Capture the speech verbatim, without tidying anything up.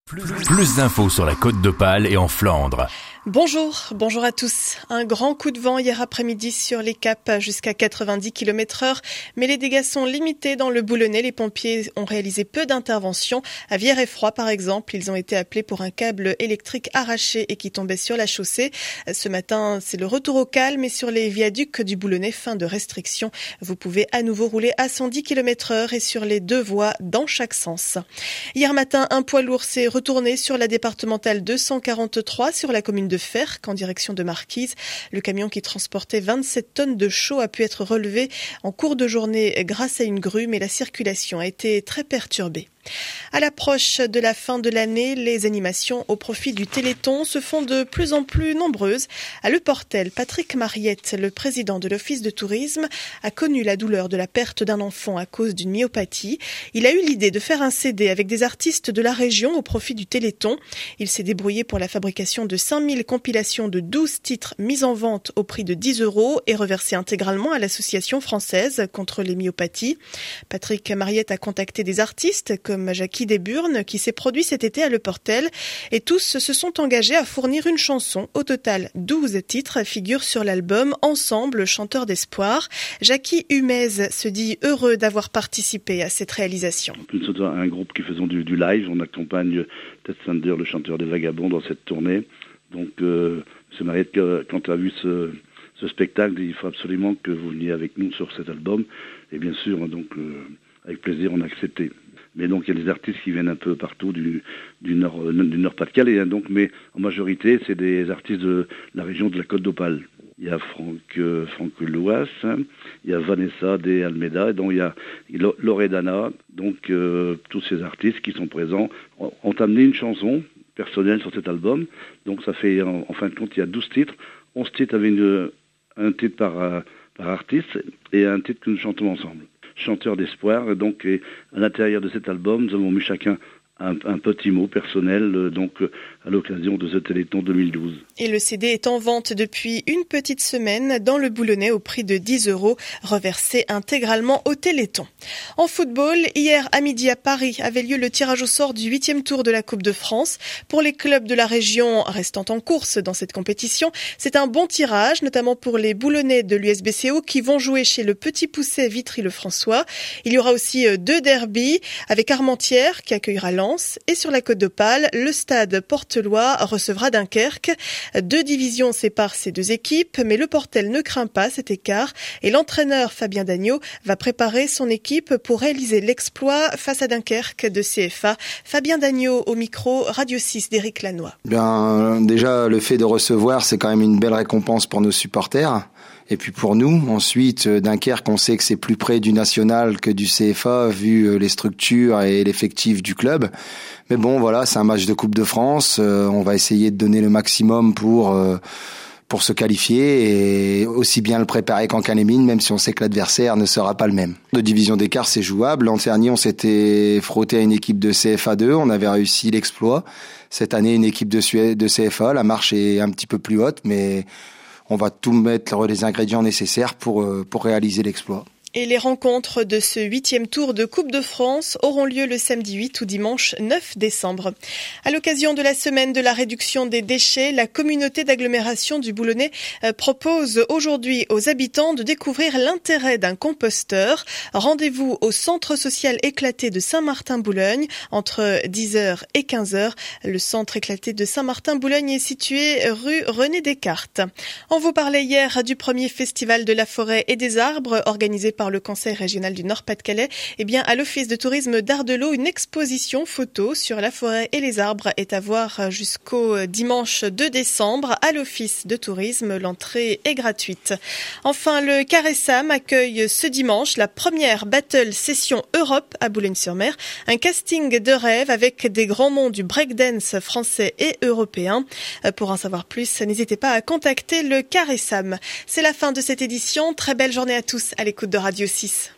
Plus, plus d'infos sur la Côte d'Opale et en Flandre. Bonjour, bonjour à tous. Un grand coup de vent hier après-midi sur les caps jusqu'à quatre-vingt-dix kilomètres heure, mais les dégâts sont limités dans le Boulonnais. Les pompiers ont réalisé peu d'interventions. À Vierre-et-Froid, par exemple, ils ont été appelés pour un câble électrique arraché et qui tombait sur la chaussée. Ce matin, c'est le retour au calme et sur les viaducs du Boulonnais, fin de restriction. Vous pouvez à nouveau rouler à cent dix kilomètres heure et sur les deux voies dans chaque sens. Hier matin, un poids lourd s'est retourné sur la départementale deux cent quarante-trois sur la commune de Ferq en direction de Marquise. Le camion qui transportait vingt-sept tonnes de chaux a pu être relevé en cours de journée grâce à une grue, mais la circulation a été très perturbée. À l'approche de la fin de l'année, les animations au profit du Téléthon se font de plus en plus nombreuses. À Le Portel, Patrick Mariette, le président de l'Office de tourisme, a connu la douleur de la perte d'un enfant à cause d'une myopathie. Il a eu l'idée de faire un C D avec des artistes de la région au profit du Téléthon. Il s'est débrouillé pour la fabrication de cinq mille compilations de douze titres mis en vente au prix de dix euros et reversés intégralement à l'association française contre les myopathies. Patrick Mariette a contacté des artistes comme Jackie Desburnes qui s'est produit cet été à Le Portel et tous se sont engagés à fournir une chanson. Au total, douze titres figurent sur l'album Ensemble, chanteur d'espoir. Jackie Humez se dit heureux d'avoir participé à cette réalisation. Nous sommes un groupe qui faisons du, du live. On accompagne Ted Sander, le chanteur des Vagabonds, dans cette tournée. Donc, euh, M. Mariette, quand il a vu ce, ce spectacle, il faut absolument que vous veniez avec nous sur cet album. Et bien sûr, donc, euh, avec plaisir, on a accepté. Mais donc il y a des artistes qui viennent un peu partout du, du nord du Nord-Pas-de-Calais, hein, donc, mais en majorité c'est des artistes de la région de la Côte d'Opale. Il y a Franck, euh, Franck Louas, hein, il y a Vanessa de Almeida, et donc il y a Loredana, donc euh, tous ces artistes qui sont présents ont, ont amené une chanson personnelle sur cet album. Donc ça fait en, en fin de compte il y a douze titres, onze titres avec une, un titre par, euh, par artiste et un titre que nous chantons ensemble. Chanteur d'espoir, donc et à l'intérieur de cet album, nous avons mis chacun un, un petit mot personnel, euh, donc euh, à l'occasion de ce Téléthon deux mille douze. Et le C D est en vente depuis une petite semaine dans le Boulonnais au prix de dix euros, reversé intégralement au Téléthon. En football, hier à midi à Paris avait lieu le tirage au sort du huitième tour de la Coupe de France. Pour les clubs de la région restant en course dans cette compétition, c'est un bon tirage, notamment pour les Boulonnais de l'U S B C O qui vont jouer chez le Petit Pousset Vitry-le-François. Il y aura aussi deux derbys avec Armentières qui accueillera Lens. Et sur la Côte d'Opale, le stade Portelois recevra Dunkerque. Deux divisions séparent ces deux équipes, mais le Portel ne craint pas cet écart et l'entraîneur Fabien Dagneau va préparer son équipe pour réaliser l'exploit face à Dunkerque de C F A. Fabien Dagneau au micro, Radio six d'Éric Lannoy. Bien, déjà, le fait de recevoir, c'est quand même une belle récompense pour nos supporters. Et puis pour nous, ensuite, Dunkerque, on sait que c'est plus près du national que du C F A, vu les structures et l'effectif du club. Mais bon, voilà, c'est un match de Coupe de France. Euh, on va essayer de donner le maximum pour euh, pour se qualifier et aussi bien le préparer qu'en Canémine, même si on sait que l'adversaire ne sera pas le même. De division d'écart, c'est jouable. L'an dernier, on s'était frotté à une équipe de C F A deux. On avait réussi l'exploit. Cette année, une équipe de, Suède, de C F A. La marche est un petit peu plus haute, mais on va tout mettre les ingrédients nécessaires pour, pour réaliser l'exploit. Et les rencontres de ce huitième tour de Coupe de France auront lieu le samedi huit ou dimanche neuf décembre. À l'occasion de la semaine de la réduction des déchets, la communauté d'agglomération du Boulonnais propose aujourd'hui aux habitants de découvrir l'intérêt d'un composteur. Rendez-vous au centre social éclaté de Saint-Martin-Boulogne entre dix heures et quinze heures. Le centre éclaté de Saint-Martin-Boulogne est situé rue René Descartes. On vous parlait hier du premier festival de la forêt et des arbres organisé par le Conseil régional du Nord-Pas-de-Calais. Eh bien, à l'Office de tourisme d'Ardelot, une exposition photo sur la forêt et les arbres est à voir jusqu'au dimanche deux décembre à l'Office de tourisme. L'entrée est gratuite. Enfin, le Caressam accueille ce dimanche la première Battle Session Europe à Boulogne-sur-Mer. Un casting de rêve avec des grands noms du breakdance français et européen. Pour en savoir plus, n'hésitez pas à contacter le Caressam. C'est la fin de cette édition. Très belle journée à tous à l'écoute de Radio six.